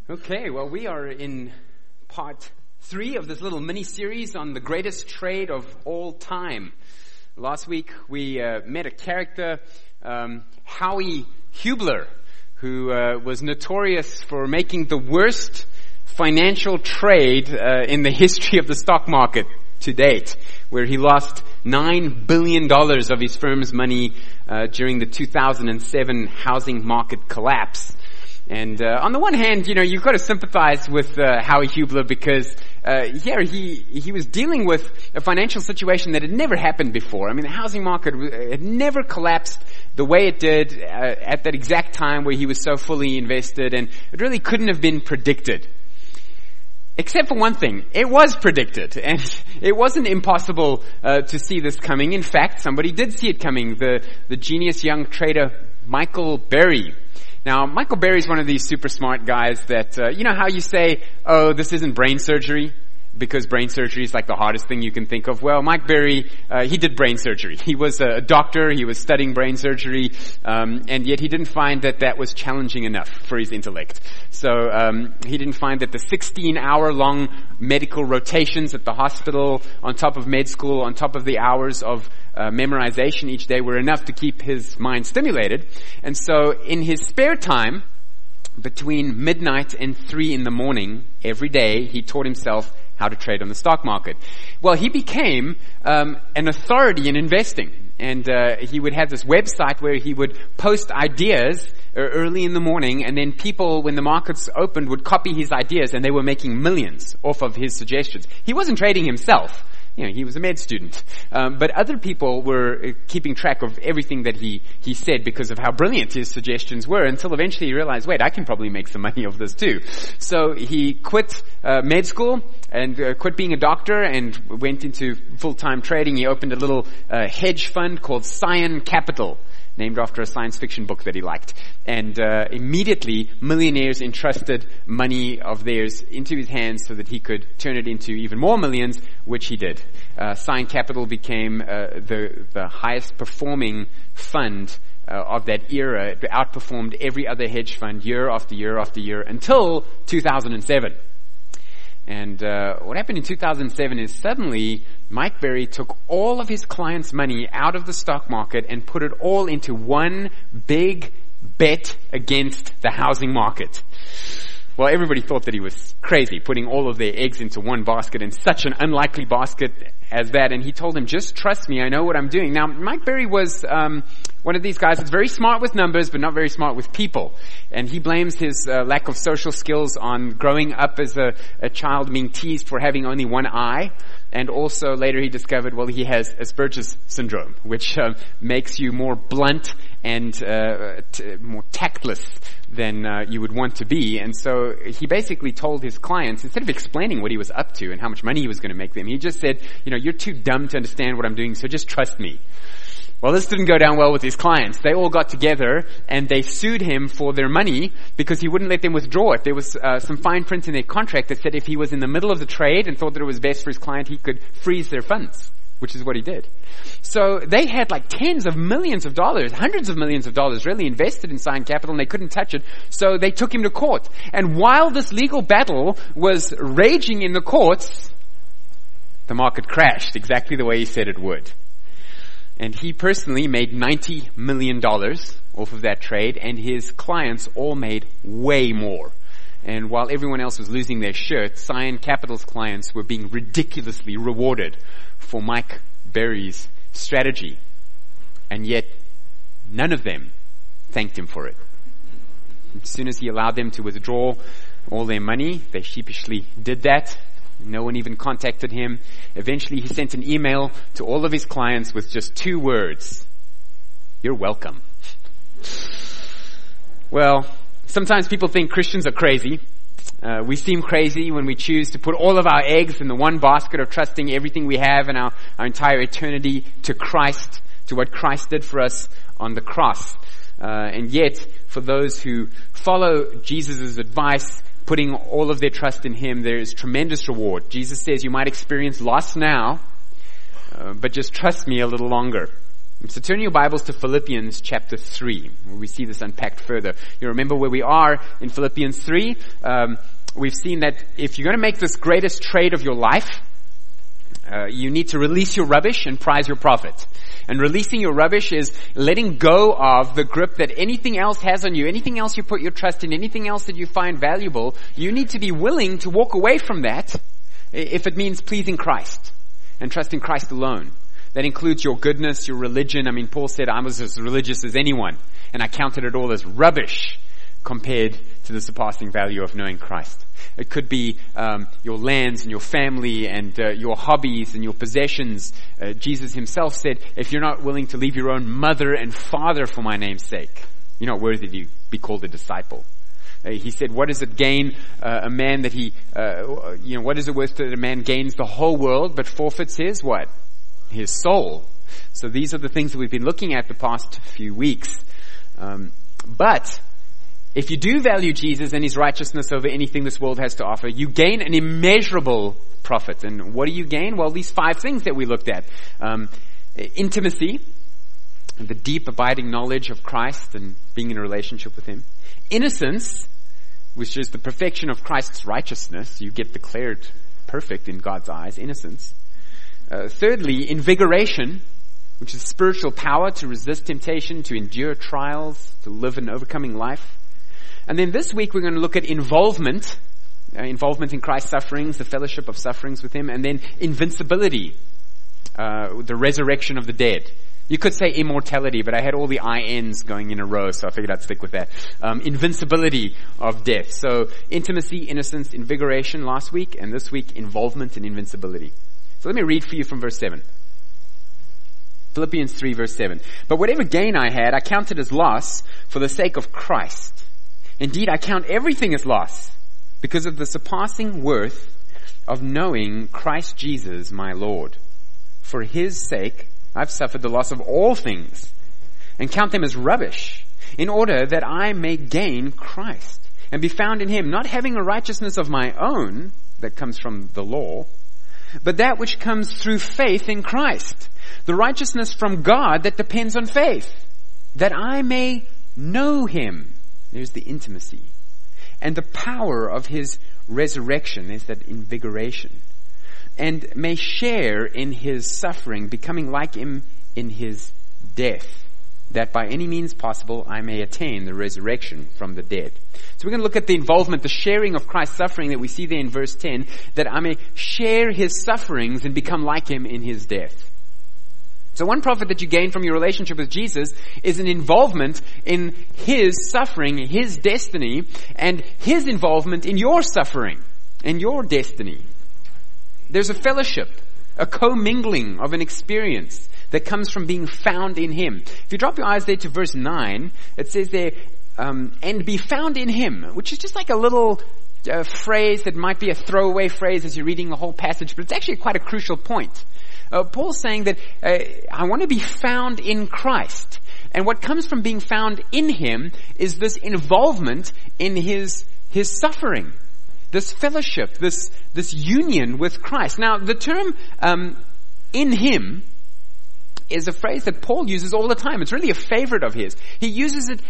Okay, well, we are in part 3 of this little mini-series on the greatest trade of all time. Last week, we met a character, Howie Hubler, who was notorious for making the worst financial trade in the history of the stock market to date, where he lost $9 billion of his firm's money during the 2007 housing market collapse. And on the one hand, you've got to sympathize with Howie Hubler because here he was dealing with a financial situation that had never happened before. I mean, the housing market had never collapsed the way it did at that exact time where he was so fully invested, and it really couldn't have been predicted. Except for one thing, it was predicted, and it wasn't impossible to see this coming. In fact, somebody did see it coming, the genius young trader Michael Burry. Now, Michael Burry is one of these super smart guys that, you know how you say, oh, this isn't brain surgery? Because brain surgery is like the hardest thing you can think of. Well, Mike Burry, he did brain surgery. He was a doctor, he was studying brain surgery, and yet he didn't find that was challenging enough for his intellect. So, he didn't find that the 16-hour-long medical rotations at the hospital, on top of med school, on top of the hours of memorization each day were enough to keep his mind stimulated. And so, in his spare time, between midnight and 3 in the morning, every day, he taught himself how to trade on the stock market. Well, he became an authority in investing. And he would have this website where he would post ideas early in the morning, and then people, when the markets opened, would copy his ideas, and they were making millions off of his suggestions. He wasn't trading himself. He was a med student. But other people were keeping track of everything that he said because of how brilliant his suggestions were, until eventually he realized, wait, I can probably make some money off this too. So he quit med school and quit being a doctor and went into full-time trading. He opened a little hedge fund called Scion Capital, named after a science fiction book that he liked. And immediately, millionaires entrusted money of theirs into his hands so that he could turn it into even more millions, which he did. Scion Capital became the highest performing fund of that era. It outperformed every other hedge fund year after year after year until 2007. And what happened in 2007 is suddenly Mike Burry took all of his clients' money out of the stock market and put it all into one big bet against the housing market. Well, everybody thought that he was crazy, putting all of their eggs into one basket, in such an unlikely basket as that. And he told them, just trust me, I know what I'm doing. Now, Mike Burry was one of these guys that's very smart with numbers, but not very smart with people. And he blames his lack of social skills on growing up as a child being teased for having only one eye. And also later he discovered, well, he has Asperger's syndrome, which makes you more blunt and more tactless than you would want to be. And so he basically told his clients, instead of explaining what he was up to and how much money he was going to make them, he just said, you're too dumb to understand what I'm doing, so just trust me. Well, this didn't go down well with his clients. They all got together and they sued him for their money because he wouldn't let them withdraw it. There was some fine print in their contract that said if he was in the middle of the trade and thought that it was best for his client, he could freeze their funds, which is what he did. So they had like tens of millions of dollars, hundreds of millions of dollars really invested in Scion Capital, and they couldn't touch it. So they took him to court. And while this legal battle was raging in the courts, the market crashed exactly the way he said it would. And he personally made $90 million off of that trade, and his clients all made way more. And while everyone else was losing their shirt, Scion Capital's clients were being ridiculously rewarded for Mike Burry's strategy. And yet, none of them thanked him for it. As soon as he allowed them to withdraw all their money, they sheepishly did that. No one even contacted him. Eventually, he sent an email to all of his clients with just 2 words. You're welcome. Well, sometimes people think Christians are crazy. We seem crazy when we choose to put all of our eggs in the one basket of trusting everything we have and our entire eternity to Christ, to what Christ did for us on the cross. And yet, for those who follow Jesus' advice, putting all of their trust in Him, there is tremendous reward. Jesus says you might experience loss now, but just trust me a little longer. So turn your Bibles to Philippians chapter 3, where we see this unpacked further. You remember where we are in Philippians 3? We've seen that if you're going to make this greatest trade of your life, you need to release your rubbish and prize your profit. And releasing your rubbish is letting go of the grip that anything else has on you, anything else you put your trust in, anything else that you find valuable. You need to be willing to walk away from that if it means pleasing Christ and trusting Christ alone. That includes your goodness, your religion. I mean, Paul said, I was as religious as anyone, and I counted it all as rubbish compared to the surpassing value of knowing Christ. It could be your lands and your family and your hobbies and your possessions. Jesus himself said, if you're not willing to leave your own mother and father for my name's sake, you're not worthy to be called a disciple. He said, what does it gain a man that what is it worth that a man gains the whole world but forfeits his what? His soul. So these are the things that we've been looking at the past few weeks. But if you do value Jesus and his righteousness over anything this world has to offer, you gain an immeasurable profit. And what do you gain? Well, these 5 things that we looked at. Intimacy, the deep abiding knowledge of Christ and being in a relationship with him. Innocence, which is the perfection of Christ's righteousness. You get declared perfect in God's eyes, innocence. Thirdly, invigoration, which is spiritual power to resist temptation, to endure trials, to live an overcoming life. And then this week we're going to look at involvement in Christ's sufferings, the fellowship of sufferings with him, and then invincibility, the resurrection of the dead. You could say immortality, but I had all the INs going in a row, so I figured I'd stick with that. Invincibility of death. So intimacy, innocence, invigoration last week, and this week involvement and invincibility. So let me read for you from verse 7. Philippians 3 verse 7. But whatever gain I had, I counted as loss for the sake of Christ. Indeed, I count everything as loss because of the surpassing worth of knowing Christ Jesus my Lord. For his sake, I've suffered the loss of all things and count them as rubbish in order that I may gain Christ and be found in him, not having a righteousness of my own that comes from the law, but that which comes through faith in Christ, the righteousness from God that depends on faith, that I may know him. There's the intimacy. And the power of his resurrection, there's that invigoration. And may share in his suffering, becoming like him in his death, that by any means possible I may attain the resurrection from the dead. So we're going to look at the involvement, the sharing of Christ's suffering that we see there in verse 10, that I may share his sufferings and become like him in his death. So one profit that you gain from your relationship with Jesus is an involvement in his suffering, his destiny, and his involvement in your suffering and your destiny. There's a fellowship, a commingling of an experience that comes from being found in him. If you drop your eyes there to verse 9, it says there, and be found in him, which is just like a little phrase that might be a throwaway phrase as you're reading the whole passage, but it's actually quite a crucial point. Paul's saying that I want to be found in Christ. And what comes from being found in him is this involvement in his suffering, this fellowship, this union with Christ. Now, the term in him is a phrase that Paul uses all the time. It's really a favorite of his. He uses it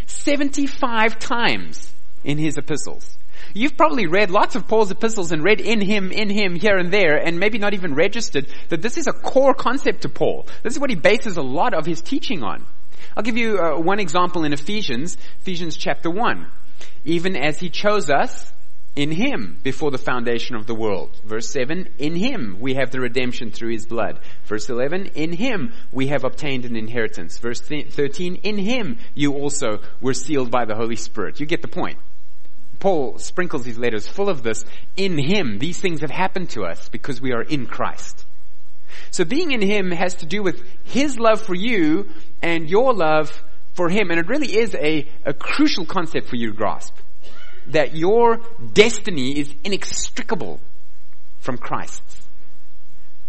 75 times in his epistles. You've probably read lots of Paul's epistles and read in him, here and there, and maybe not even registered that this is a core concept to Paul. This is what he bases a lot of his teaching on. I'll give you one example in Ephesians chapter 1. Even as he chose us in him before the foundation of the world. Verse 7, in him we have the redemption through his blood. Verse 11, in him we have obtained an inheritance. Verse 13, in him you also were sealed by the Holy Spirit. You get the point. Paul sprinkles his letters full of this. In him, these things have happened to us because we are in Christ. So being in him has to do with his love for you and your love for him. And it really is a crucial concept for you to grasp. That your destiny is inextricable from Christ's.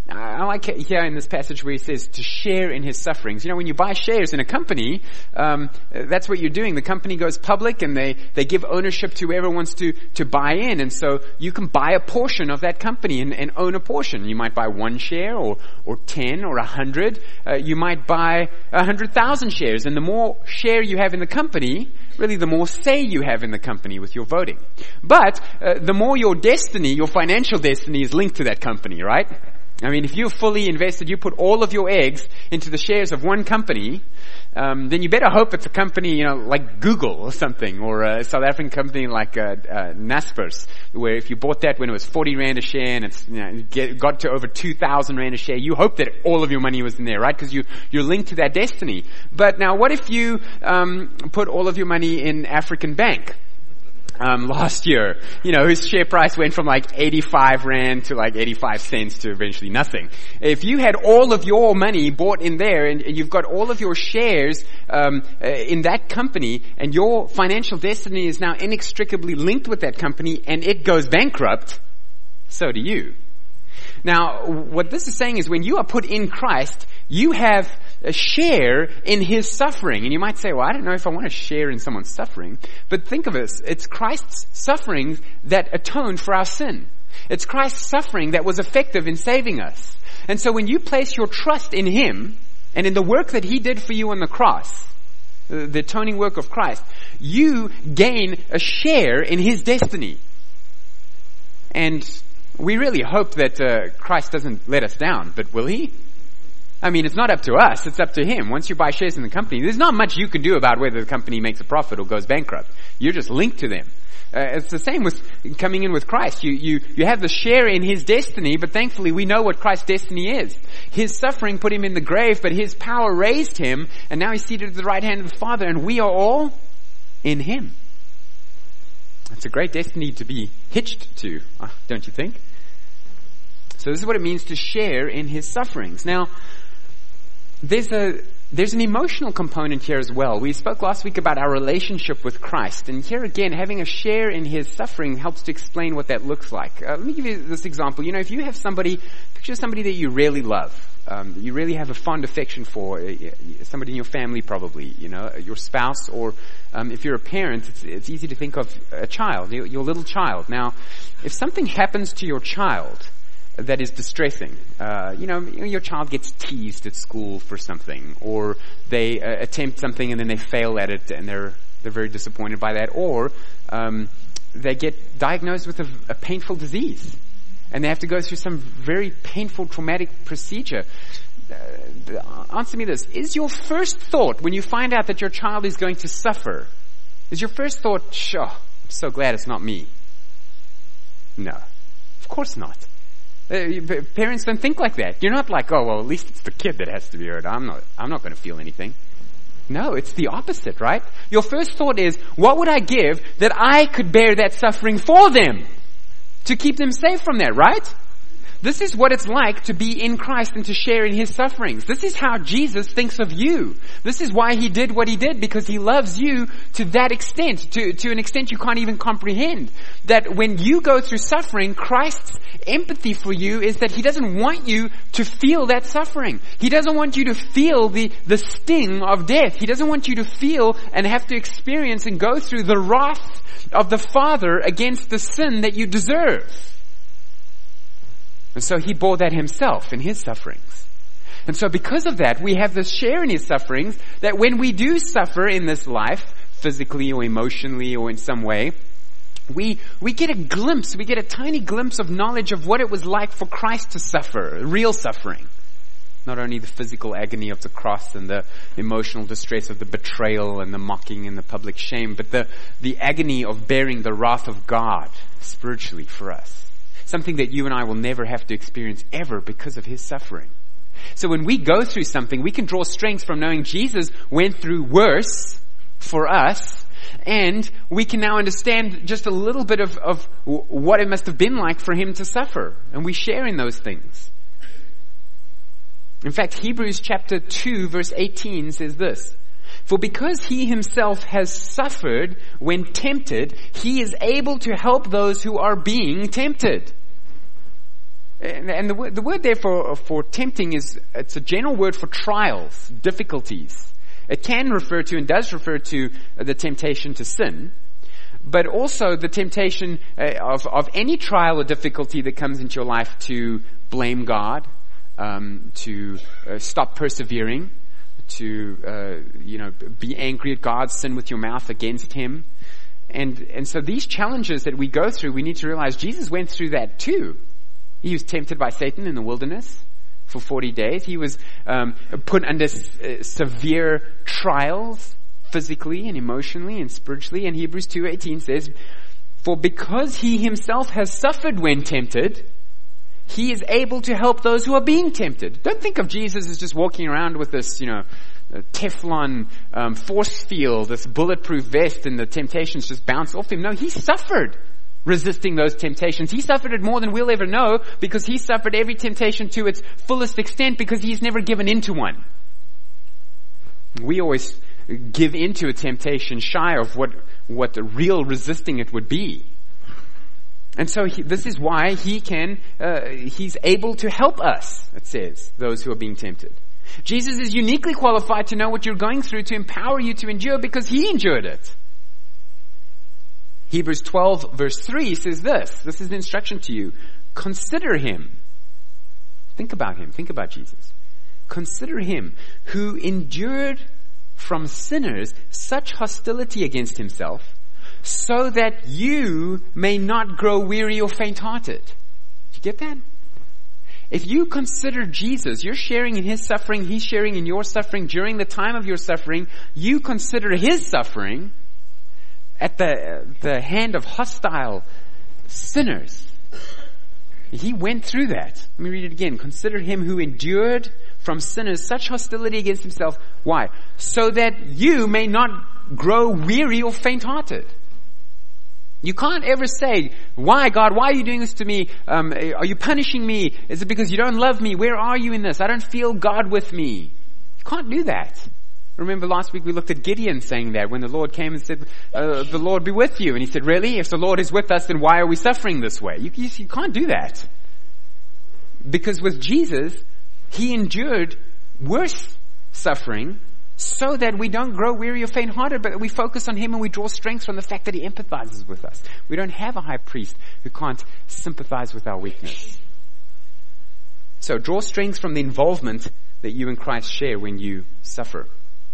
I like here in this passage where he says to share in his sufferings. You know, when you buy shares in a company, that's what you're doing. The company goes public and they give ownership to whoever wants to buy in. And so you can buy a portion of that company and own a portion. You might buy 1 share or 10 or 100. You might buy 100,000 shares. And the more share you have in the company, really the more say you have in the company with your voting. But the more your destiny, your financial destiny is linked to that company, right? I mean, if you're fully invested, you put all of your eggs into the shares of one company, then you better hope it's a company, you know, like Google or something, or a South African company like Naspers, where if you bought that when it was 40 Rand a share and it's, you know, got to over 2,000 Rand a share, you hope that all of your money was in there, right? Because you're linked to that destiny. But now what if you put all of your money in African Bank? Last year, you know, his share price went from like 85 Rand to like 85 cents to eventually nothing. If you had all of your money bought in there and you've got all of your shares in that company and your financial destiny is now inextricably linked with that company and it goes bankrupt, so do you. Now, what this is saying is when you are put in Christ, you have a share in his suffering. And you might say, well, I don't know if I want to share in someone's suffering. But think of this. It's Christ's suffering that atoned for our sin. It's Christ's suffering that was effective in saving us. And so when you place your trust in him and in the work that he did for you on the cross, the atoning work of Christ, you gain a share in his destiny. And we really hope that Christ doesn't let us down, but will he? I mean, it's not up to us, it's up to him. Once you buy shares in the company, there's not much you can do about whether the company makes a profit or goes bankrupt. You're just linked to them. It's the same with coming in with Christ. You have the share in his destiny, but thankfully we know what Christ's destiny is. His suffering put him in the grave, but his power raised him, and now he's seated at the right hand of the Father, and we are all in him. It's a great destiny to be hitched to, don't you think? So this is what it means to share in his sufferings. Now, there's an emotional component here as well. We spoke last week about our relationship with Christ. And here again, having a share in his suffering helps to explain what that looks like. Let me give you this example. You know, if you have picture somebody that you really love, you really have a fond affection for, somebody in your family probably, you know, your spouse, or if you're a parent, it's easy to think of a child, your little child. Now, if something happens to your child that is distressing, your child gets teased at school for something, or they attempt something and then they fail at it and they're very disappointed by that, or they get diagnosed with a painful disease and they have to go through some very painful traumatic procedure. Answer me this. Is your first thought when you find out that your child is going to suffer, is your first thought, I'm so glad it's not me? No, of course not. Parents don't think like that. You're not like, oh, well, at least it's the kid that has to be hurt. I'm not going to feel anything. No, it's the opposite, right? Your first thought is, what would I give that I could bear that suffering for them to keep them safe from that, right? This is what it's like to be in Christ and to share in his sufferings. This is how Jesus thinks of you. This is why he did what he did, because he loves you to that extent, to an extent you can't even comprehend. That when you go through suffering, Christ's empathy for you is that he doesn't want you to feel that suffering. He doesn't want you to feel the sting of death. He doesn't want you to feel and have to experience and go through the wrath of the Father against the sin that you deserve. And so he bore that himself in his sufferings. And so because of that, we have this share in his sufferings, that when we do suffer in this life, physically or emotionally or in some way, we get a glimpse, we get a tiny glimpse of knowledge of what it was like for Christ to suffer, real suffering. Not only the physical agony of the cross and the emotional distress of the betrayal and the mocking and the public shame, but the agony of bearing the wrath of God spiritually for us. Something that you and I will never have to experience ever because of his suffering. So when we go through something, we can draw strength from knowing Jesus went through worse for us, and we can now understand just a little bit of what it must have been like for him to suffer. And we share in those things. In fact, Hebrews chapter 2 verse 18 says this: "For because he himself has suffered when tempted, he is able to help those who are being tempted." And the word there for tempting it's a general word for trials, difficulties. It can refer to and does refer to the temptation to sin, but also the temptation of any trial or difficulty that comes into your life to blame God, to stop persevering, to be angry at God, sin with your mouth against Him. And so these challenges that we go through, we need to realize Jesus went through that too. He was tempted by Satan in the wilderness for 40 days. He was put under severe trials, physically and emotionally and spiritually. And Hebrews 2:18 says, "For because he himself has suffered when tempted, he is able to help those who are being tempted." Don't think of Jesus as just walking around with this, Teflon force field, this bulletproof vest, and the temptations just bounce off him. No, he suffered resisting those temptations. He suffered it more than we'll ever know, because he suffered every temptation to its fullest extent, because he's never given into one. We always give into a temptation shy of what the real resisting it would be. And so this is why he's able to help us, it says, those who are being tempted. Jesus is uniquely qualified to know what you're going through, to empower you to endure, because he endured it. Hebrews 12 verse 3 says this. This is the instruction to you. Consider him. Think about him. Think about Jesus. Consider him who endured from sinners such hostility against himself, so that you may not grow weary or faint-hearted. Did you get that? If you consider Jesus, you're sharing in his suffering, he's sharing in your suffering during the time of your suffering. You consider his suffering at the hand of hostile sinners. He went through that. Let me read it again. Consider him who endured from sinners such hostility against himself. Why? So that you may not grow weary or faint-hearted. You can't ever say, "Why, God? Why are you doing this to me? Are you punishing me? Is it because you don't love me? Where are you in this? I don't feel God with me." You can't do that. Remember last week we looked at Gideon saying that when the Lord came and said, "The Lord be with you." And he said, "Really? If the Lord is with us, then why are we suffering this way?" You can't do that. Because with Jesus, he endured worse suffering so that we don't grow weary or faint-hearted, but we focus on him and we draw strength from the fact that he empathizes with us. We don't have a high priest who can't sympathize with our weakness. So draw strength from the involvement that you and Christ share when you suffer.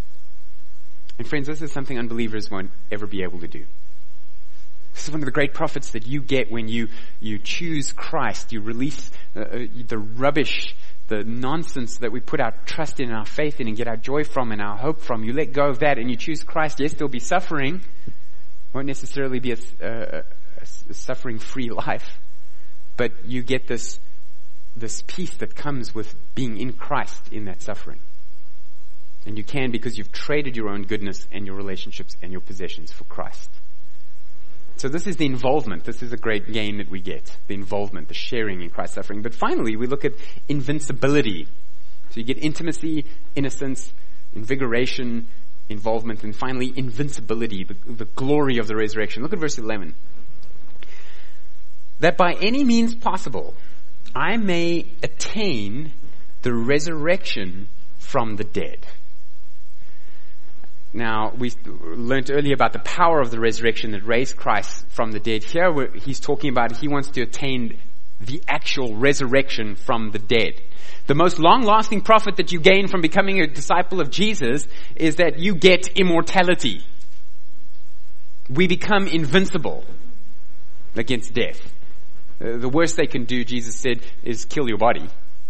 And friends, this is something unbelievers won't ever be able to do. This is one of the great profits that you get when you choose Christ. You release the rubbish, the nonsense that we put our trust in and our faith in and get our joy from and our hope from. You let go of that and you choose Christ. Yes, there'll be suffering. Won't necessarily be a suffering-free life. But you get this peace that comes with being in Christ in that suffering. And you can, because you've traded your own goodness and your relationships and your possessions for Christ. So this is the involvement. This is a great gain that we get. The involvement, the sharing in Christ's suffering. But finally, we look at invincibility. So you get intimacy, innocence, invigoration, involvement, and finally invincibility, the glory of the resurrection. Look at verse 11. That by any means possible, I may attain the resurrection from the dead. Now, we learned earlier about the power of the resurrection that raised Christ from the dead. Here, he's talking about he wants to attain the actual resurrection from the dead. The most long-lasting profit that you gain from becoming a disciple of Jesus is that you get immortality. We become invincible against death. The worst they can do, Jesus said, is kill your body.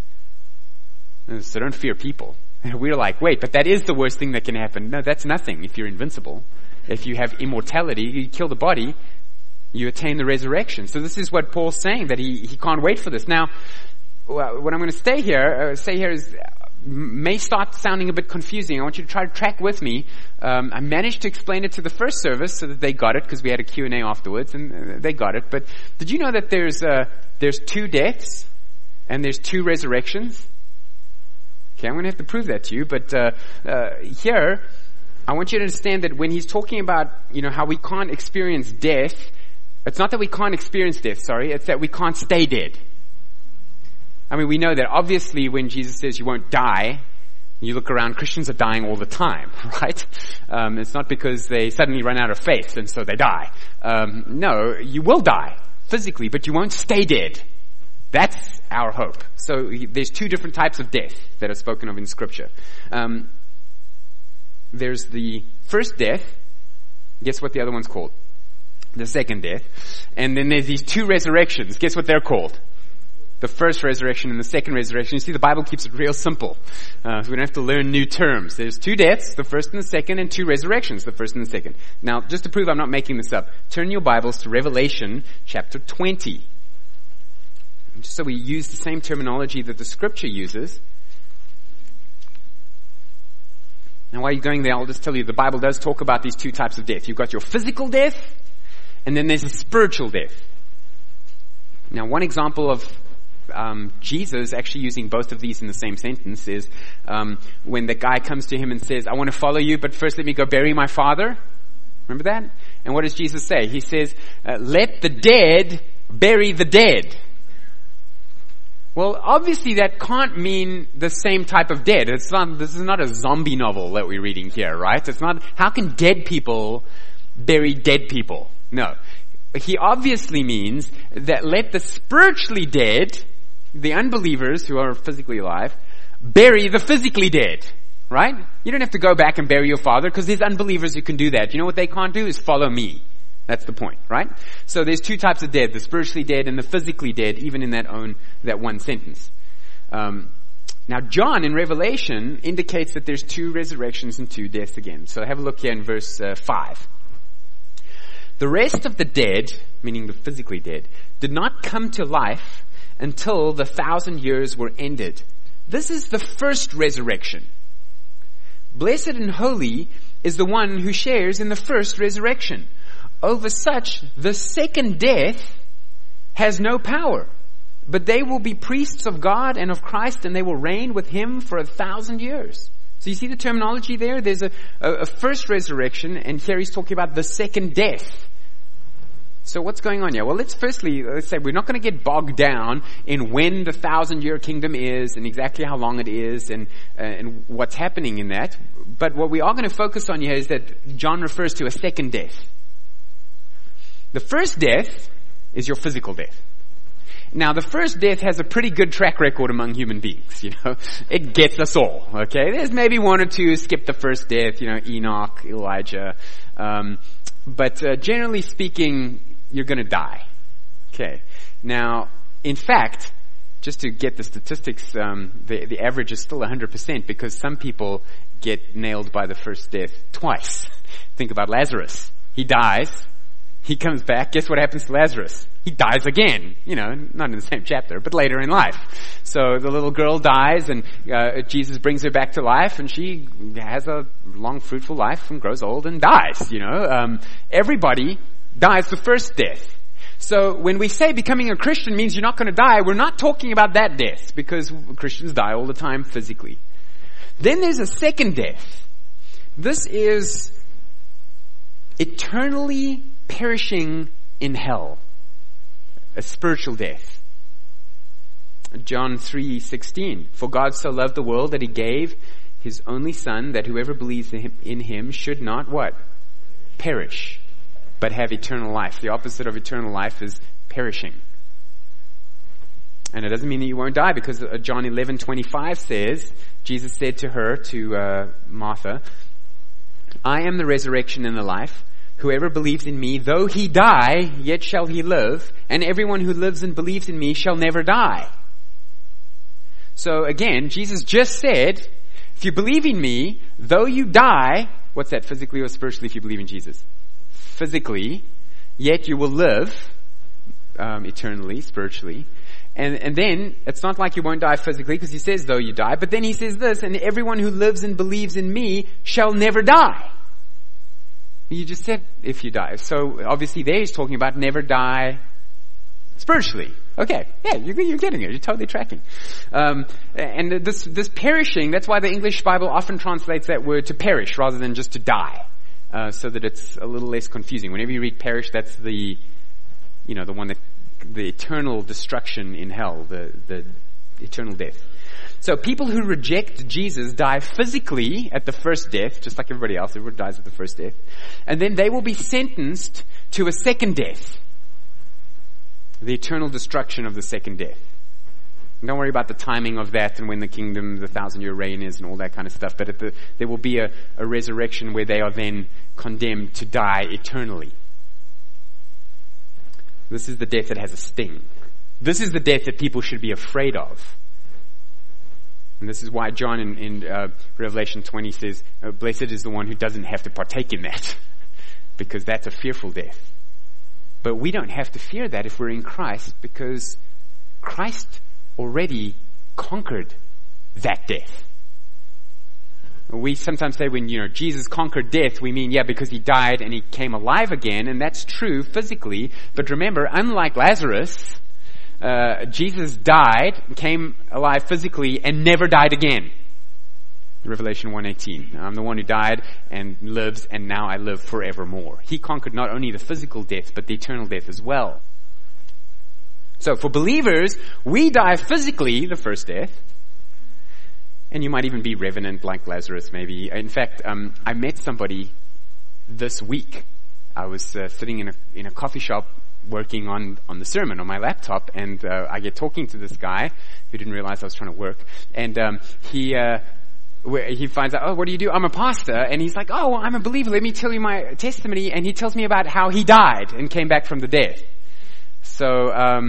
So don't fear people. And we're like, wait, but that is the worst thing that can happen. No, that's nothing if you're invincible. If you have immortality, you kill the body, you attain the resurrection. So this is what Paul's saying, that he can't wait for this. Now, what I'm going to say here is, may start sounding a bit confusing. I want you to try to track with me. I managed to explain it to the first service so that they got it, because we had a Q&A afterwards, and they got it. But did you know that there's 2 deaths and there's 2 resurrections? Okay, I'm going to have to prove that to you, but here, I want you to understand that when he's talking about, how we can't experience death, it's not that we can't experience death, it's that we can't stay dead. I mean, we know that obviously when Jesus says you won't die, you look around, Christians are dying all the time, right? It's not because they suddenly run out of faith and so they die. No, you will die physically, but you won't stay dead. That's our hope. So there's two different types of death that are spoken of in Scripture. There's the first death. Guess what the other one's called? The second death. And then there's these two resurrections. Guess what they're called? The first resurrection and the second resurrection. You see, the Bible keeps it real simple. So we don't have to learn new terms. There's two deaths, the first and the second, and two resurrections, the first and the second. Now, just to prove I'm not making this up, turn your Bibles to Revelation chapter 20. Just so we use the same terminology that the Scripture uses. Now, while you're going there, I'll just tell you, the Bible does talk about these two types of death. You've got your physical death, and then there's a spiritual death. Now, one example of Jesus actually using both of these in the same sentence is when the guy comes to him and says, I want to follow you, but first let me go bury my father. Remember that? And what does Jesus say? He says, let the dead bury the dead. Well, obviously that can't mean the same type of dead. This is not a zombie novel that we're reading here, right? It's not, how can dead people bury dead people? No. He obviously means that let the spiritually dead, the unbelievers who are physically alive, bury the physically dead, right? You don't have to go back and bury your father because there's unbelievers who can do that. You know what they can't do is follow me. That's the point, right? So there's two types of dead, the spiritually dead and the physically dead, even in that one sentence. Now John in Revelation indicates that there's two resurrections and two deaths again. So have a look here in verse 5. The rest of the dead, meaning the physically dead, did not come to life until the 1,000 years were ended. This is the first resurrection. Blessed and holy is the one who shares in the first resurrection. Over such, the second death has no power, but they will be priests of God and of Christ, and they will reign with him for 1,000 years. So you see the terminology there? There's a first resurrection, and here he's talking about the second death. So what's going on here? Well, let's say we're not going to get bogged down in when the 1,000-year kingdom is and exactly how long it is and what's happening in that. But what we are going to focus on here is that John refers to a second death. The first death is your physical death. Now, the first death has a pretty good track record among human beings, It gets us all, okay? There's maybe one or two who skip the first death, Enoch, Elijah. But generally speaking, you're going to die. Okay. Now, in fact, just to get the statistics, the average is still 100% because some people get nailed by the first death twice. Think about Lazarus. He dies. He comes back. Guess what happens to Lazarus? He dies again. Not in the same chapter, but later in life. So the little girl dies and Jesus brings her back to life and she has a long, fruitful life and grows old and dies, Everybody dies the first death. So when we say becoming a Christian means you're not going to die, we're not talking about that death because Christians die all the time physically. Then there's a second death. This is eternally perishing in hell. A spiritual death. John 3:16. For God so loved the world that he gave his only Son, that whoever believes in him should not what? Perish, but have eternal life. The opposite of eternal life is perishing. And it doesn't mean that you won't die, because John 11:25 says, Jesus said to her, to Martha, I am the resurrection and the life. Whoever believes in me, though he die, yet shall he live. And everyone who lives and believes in me shall never die. So again, Jesus just said, if you believe in me, though you die, what's that, physically or spiritually if you believe in Jesus? Physically, yet you will live eternally, spiritually. And then, it's not like you won't die physically, because he says, though you die, but then he says this, and everyone who lives and believes in me shall never die. You just said, if you die. So, obviously there he's talking about never die spiritually. Okay, yeah, you're getting it. You're totally tracking. And this perishing, that's why the English Bible often translates that word to perish rather than just to die. So that it's a little less confusing. Whenever you read perish, that's the one that, the eternal destruction in hell, the eternal death. So people who reject Jesus die physically at the first death, just like everybody else. Everyone dies at the first death. And then they will be sentenced to a second death. The eternal destruction of the second death. And don't worry about the timing of that and when the 1,000-year reign is and all that kind of stuff. But there will be a resurrection where they are then condemned to die eternally. This is the death that has a sting. This is the death that people should be afraid of. And this is why John in Revelation 20 says, blessed is the one who doesn't have to partake in that. Because that's a fearful death. But we don't have to fear that if we're in Christ, because Christ already conquered that death. We sometimes say when, Jesus conquered death, we mean, because he died and he came alive again, and that's true physically. But remember, unlike Lazarus, Jesus died, came alive physically, and never died again. Revelation 1:18. I'm the one who died and lives, and now I live forevermore. He conquered not only the physical death, but the eternal death as well. So for believers, we die physically, the first death, and you might even be revenant like Lazarus maybe. In fact, I met somebody this week. I was sitting in a coffee shop working on the sermon on my laptop, and I get talking to this guy who didn't realize I was trying to work, and he finds out, what do you do? I'm a pastor. And he's like, well, I'm a believer. Let me tell you my testimony. And he tells me about how he died and came back from the dead. So,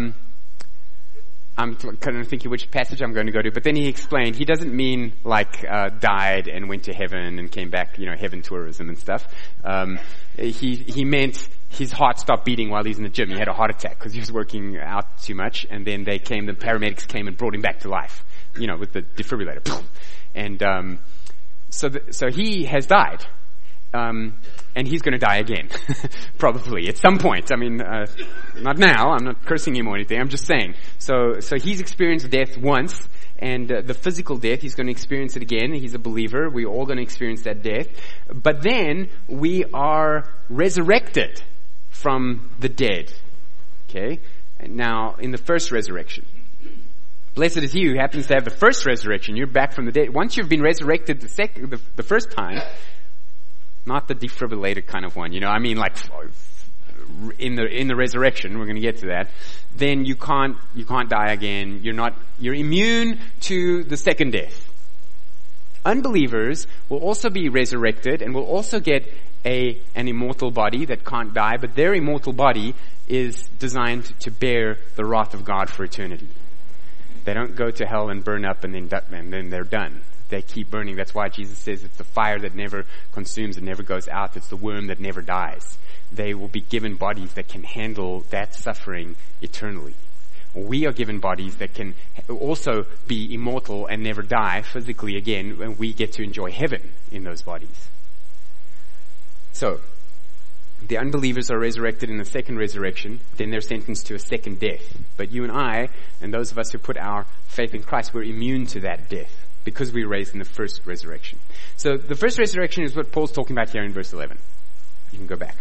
I'm kind of thinking which passage I'm going to go to. But then he explained, he doesn't mean like, died and went to heaven and came back, heaven tourism and stuff. He meant his heart stopped beating while he's in the gym. He had a heart attack because he was working out too much. And then the paramedics came and brought him back to life, with the defibrillator. And so he has died, and he's going to die again, probably at some point. I mean, not now. I'm not cursing him or anything. I'm just saying. So he's experienced death once, and the physical death he's going to experience it again. He's a believer. We're all going to experience that death, but then we are resurrected from the dead. Okay, and now in the first resurrection. Blessed is he who happens to have the first resurrection. You're back from the dead. Once you've been resurrected the first time, not the defibrillator kind of one, I mean like in the resurrection, we're going to get to that, then you can't die again. You're immune to the second death. Unbelievers will also be resurrected and will also get an immortal body that can't die, but their immortal body is designed to bear the wrath of God for eternity. They don't go to hell and burn up and then they're done. They keep burning. That's why Jesus says it's the fire that never consumes and never goes out. It's the worm that never dies. They will be given bodies that can handle that suffering eternally. We are given bodies that can also be immortal and never die physically again, and we get to enjoy heaven in those bodies. So, the unbelievers are resurrected in the second resurrection, then they're sentenced to a second death. But you and I, and those of us who put our faith in Christ, we're immune to that death because we were raised in the first resurrection. So the first resurrection is what Paul's talking about here in verse 11. You can go back.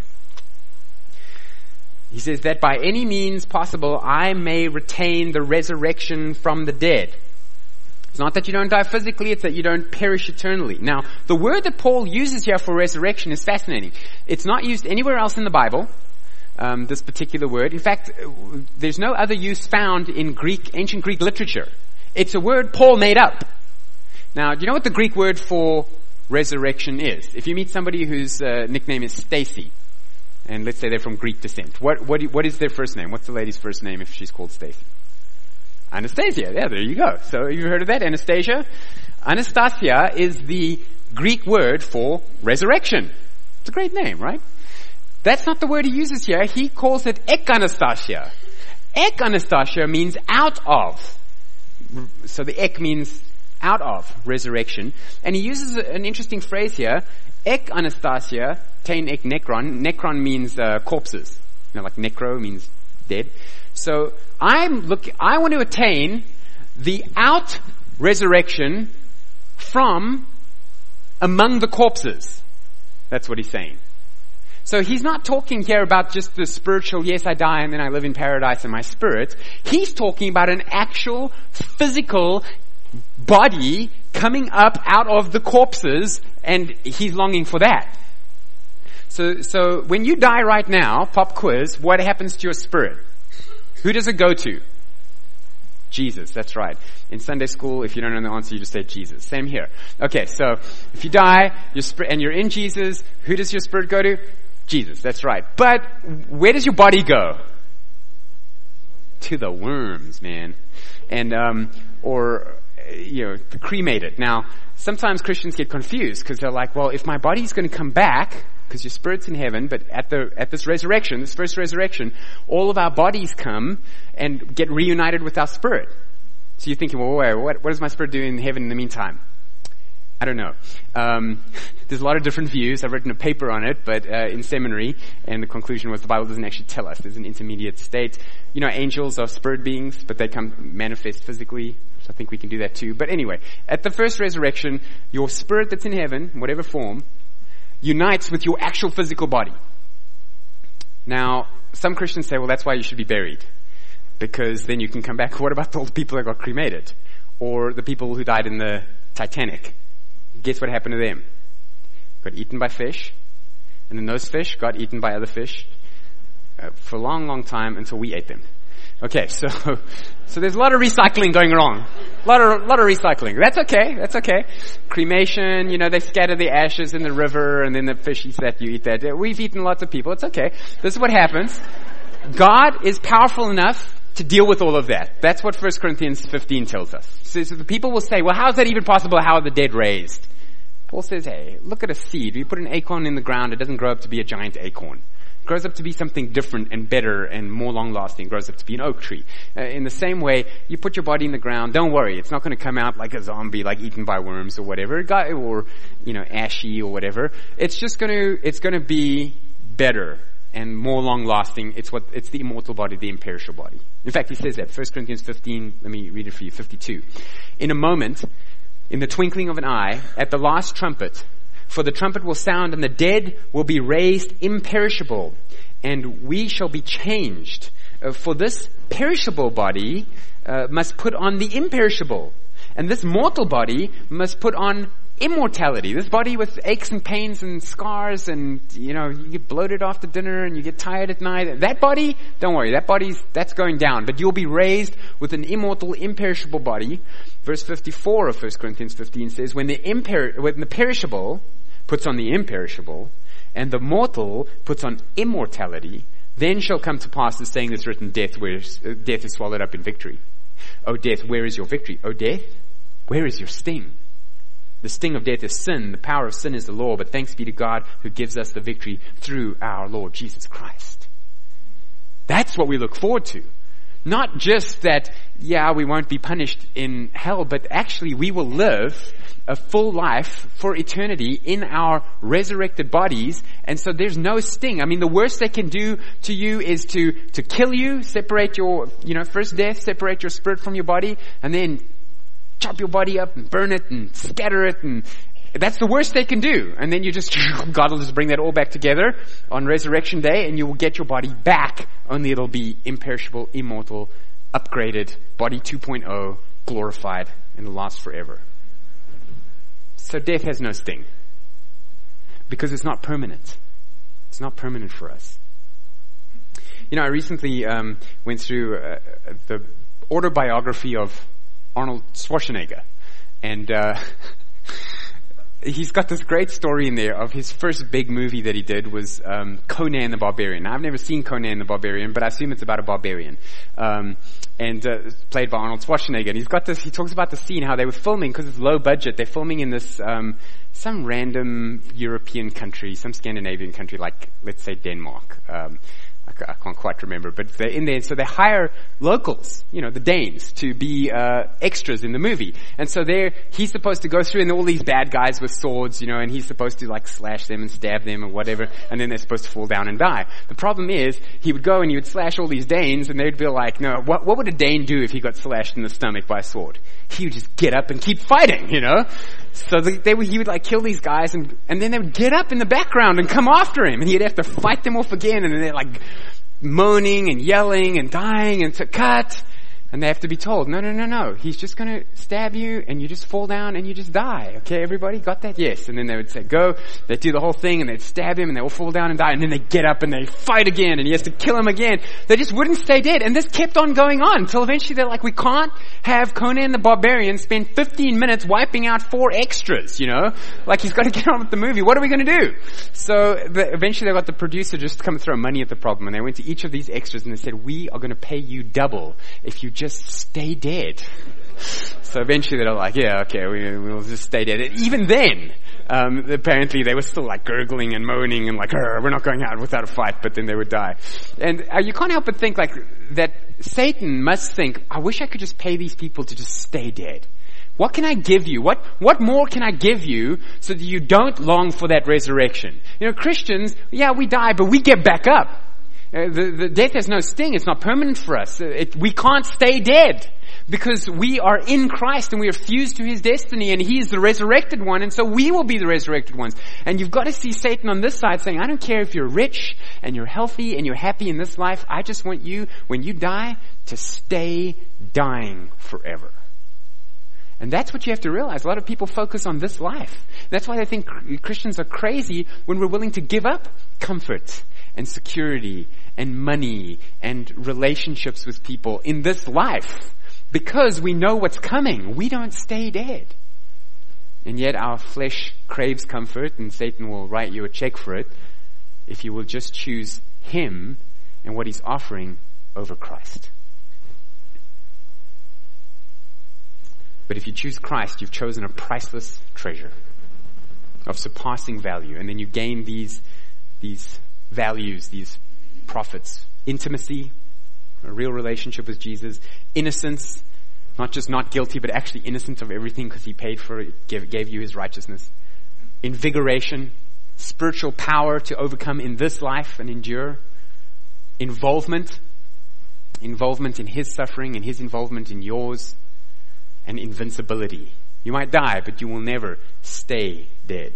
He says that by any means possible I may retain the resurrection from the dead. It's not that you don't die physically, it's that you don't perish eternally. Now, the word that Paul uses here for resurrection is fascinating. It's not used anywhere else in the Bible, this particular word. In fact, there's no other use found in ancient Greek literature. It's a word Paul made up. Now, do you know what the Greek word for resurrection is? If you meet somebody whose nickname is Stacy, and let's say they're from Greek descent, what is their first name? What's the lady's first name if she's called Stacy? Anastasia. Yeah, there you go. So have you heard of that? Anastasia? Anastasia is the Greek word for resurrection. It's a great name, right? That's not the word he uses here. He calls it ekanastasia. Ekanastasia means out of. So the ek means out of resurrection. And he uses an interesting phrase here. Ekanastasia, tein ek nekron. Nekron means corpses. Like necro means dead. So I want to attain the out resurrection from among the corpses. That's what he's saying. So he's not talking here about just the spiritual, yes, I die and then I live in paradise in my spirit. He's talking about an actual physical body coming up out of the corpses, and he's longing for that. So when you die right now, pop quiz, what happens to your spirit? Who does it go to? Jesus, that's right. In Sunday school, if you don't know the answer, you just say Jesus. Same here. Okay, so if you die, and you're in Jesus, who does your spirit go to? Jesus, that's right. But where does your body go? To the worms, man. And, cremate it. Now, sometimes Christians get confused because they're like, well, if my body's going to come back, because your spirit's in heaven, but at this resurrection, this first resurrection, all of our bodies come and get reunited with our spirit. So you're thinking, well, wait, what does my spirit do in heaven in the meantime? I don't know. There's a lot of different views. I've written a paper on it, but in seminary, and the conclusion was the Bible doesn't actually tell us. There's an intermediate state. You know, angels are spirit beings, but they come manifest physically. So I think we can do that too. But anyway, at the first resurrection, your spirit that's in heaven, whatever form, unites with your actual physical body. Now, some Christians say, well, that's why you should be buried, because then you can come back. What about all the people that got cremated? Or the people who died in the Titanic? Guess what happened to them? Got eaten by fish, and then those fish got eaten by other fish for a long, long time until we ate them. Okay, so there's a lot of recycling going wrong. A lot of recycling. That's okay. Cremation, they scatter the ashes in the river, and then the fish eats that, you eat that. We've eaten lots of people. It's okay. This is what happens. God is powerful enough to deal with all of that. That's what 1 Corinthians 15 tells us. So the people will say, well, how is that even possible? How are the dead raised? Paul says, hey, look at a seed. You put an acorn in the ground, it doesn't grow up to be a giant acorn. It grows up to be something different and better and more long-lasting. It grows up to be an oak tree. In the same way, you put your body in the ground, don't worry. It's not going to come out like a zombie, like eaten by worms or whatever, or, ashy or whatever. It's going to be better and more long-lasting. It's the immortal body, the imperishable body. In fact, he says that, 1 Corinthians 15, let me read it for you, 52. In a moment, in the twinkling of an eye, at the last trumpet, for the trumpet will sound and the dead will be raised imperishable, and we shall be changed. For this perishable body must put on the imperishable, and this mortal body must put on immortality. This body with aches and pains and scars, and you get bloated after dinner and you get tired at night. That body, don't worry, that's going down, but you'll be raised with an immortal, imperishable body. Verse 54 of 1 Corinthians 15 says, when the perishable puts on the imperishable, and the mortal puts on immortality, then shall come to pass the saying that's written, death is swallowed up in victory. O death, where is your victory? O death, where is your sting? The sting of death is sin. The power of sin is the law. But thanks be to God who gives us the victory through our Lord Jesus Christ. That's what we look forward to. Not just that, we won't be punished in hell, but actually we will live a full life for eternity in our resurrected bodies. And so there's no sting. I mean, the worst they can do to you is to kill you, separate your, first death, separate your spirit from your body, and then chop your body up and burn it and scatter it, and that's the worst they can do. And then God will just bring that all back together on resurrection day, and you will get your body back, only it'll be imperishable, immortal, upgraded, body 2.0, glorified, and it'll last forever. So death has no sting, because it's not permanent. It's not permanent for us. I recently went through the autobiography of Arnold Schwarzenegger, and he's got this great story in there of his first big movie that he did was Conan the Barbarian. Now, I've never seen Conan the Barbarian, but I assume it's about a barbarian, and played by Arnold Schwarzenegger. And he talks about the scene, how they were filming, because it's low budget, they're filming in this some random European country, some Scandinavian country, like, let's say, Denmark. I can't quite remember, but they're in there, so they hire locals, the Danes, to be extras in the movie. And so he's supposed to go through, and all these bad guys with swords, and he's supposed to slash them and stab them or whatever, and then they're supposed to fall down and die. The problem is, he would go and he would slash all these Danes, and they'd be like, no, what would a Dane do if he got slashed in the stomach by a sword? He would just get up and keep fighting, So he would like kill these guys and then they would get up in the background and come after him and he'd have to fight them off again and they're like moaning and yelling and dying and to cut. And they have to be told, no. He's just going to stab you and you just fall down and you just die. Okay, everybody got that? Yes. And then they would say, go. They'd do the whole thing and they'd stab him and they all fall down and die. And then they get up and they fight again and he has to kill him again. They just wouldn't stay dead. And this kept on going on until eventually they're like, we can't have Conan the Barbarian spend 15 minutes wiping out 4 extras, Like he's got to get on with the movie. What are we going to do? So eventually they got the producer just to come and throw money at the problem. And they went to each of these extras and they said, we are going to pay you double if you just stay dead. So eventually they're like, yeah, okay, we'll just stay dead. And even then, apparently they were still like gurgling and moaning and like, we're not going out without a fight, but then they would die. And you can't help but think like that Satan must think, I wish I could just pay these people to just stay dead. What can I give you? What more can I give you so that you don't long for that resurrection? Christians, yeah, we die, but we get back up. The death has no sting. It's not permanent for us. We can't stay dead because we are in Christ and we are fused to His destiny and He is the resurrected one and so we will be the resurrected ones. And you've got to see Satan on this side saying, I don't care if you're rich and you're healthy and you're happy in this life. I just want you, when you die, to stay dying forever. And that's what you have to realize. A lot of people focus on this life. That's why they think Christians are crazy when we're willing to give up comfort and security and money and relationships with people in this life because we know what's coming. We don't stay dead. And yet our flesh craves comfort and Satan will write you a check for it if you will just choose him and what he's offering over Christ. But if you choose Christ, you've chosen a priceless treasure of surpassing value. And then you gain these values, these profits. Intimacy, a real relationship with Jesus. Innocence, not just not guilty, but actually innocent of everything because he paid for it, gave you his righteousness. Invigoration, spiritual power to overcome in this life and endure. Involvement in his suffering and his involvement in yours. And invincibility. You might die, but you will never stay dead.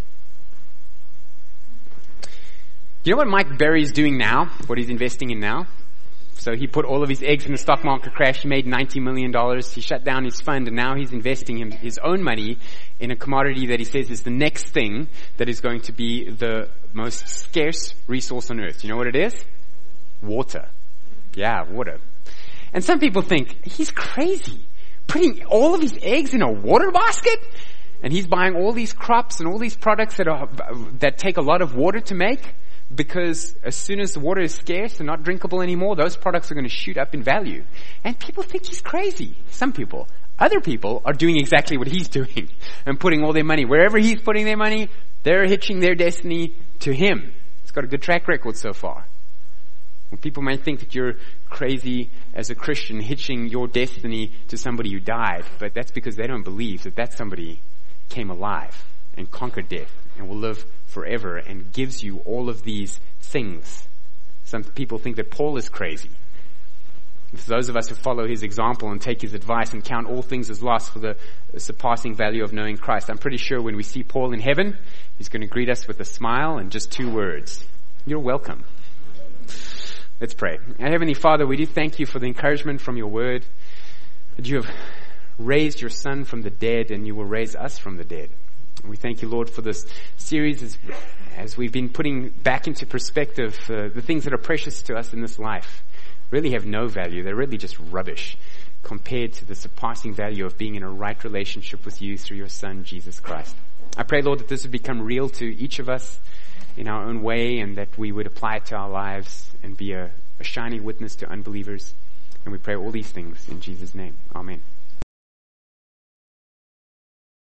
Do you know what Mike Berry's doing now? What he's investing in now? So he put all of his eggs in the stock market crash. He made $90 million. He shut down his fund and now he's investing his own money in a commodity that he says is the next thing that is going to be the most scarce resource on earth. You know what it is? Water. Yeah, water. And some people think, he's crazy. Putting all of his eggs in a water basket? And he's buying all these crops and all these products that take a lot of water to make, because as soon as the water is scarce and not drinkable anymore, those products are going to shoot up in value. And people think he's crazy. Some people. Other people are doing exactly what he's doing and putting all their money. Wherever he's putting their money, they're hitching their destiny to him. It's got a good track record so far. Well, people may think that you're crazy as a Christian, hitching your destiny to somebody who died, but that's because they don't believe that somebody came alive and conquered death and will live forever and gives you all of these things. Some people think that Paul is crazy. For those of us who follow his example and take his advice and count all things as loss for the surpassing value of knowing Christ, I'm pretty sure when we see Paul in heaven, he's going to greet us with a smile and just 2 words. You're welcome. Let's pray. Our Heavenly Father, we do thank you for the encouragement from your word, that you have raised your Son from the dead and you will raise us from the dead. And we thank you, Lord, for this series as we've been putting back into perspective the things that are precious to us in this life really have no value. They're really just rubbish compared to the surpassing value of being in a right relationship with you through your Son, Jesus Christ. I pray, Lord, that this would become real to each of us in our own way and that we would apply it to our lives and be a shining witness to unbelievers. And we pray all these things in Jesus' name. Amen.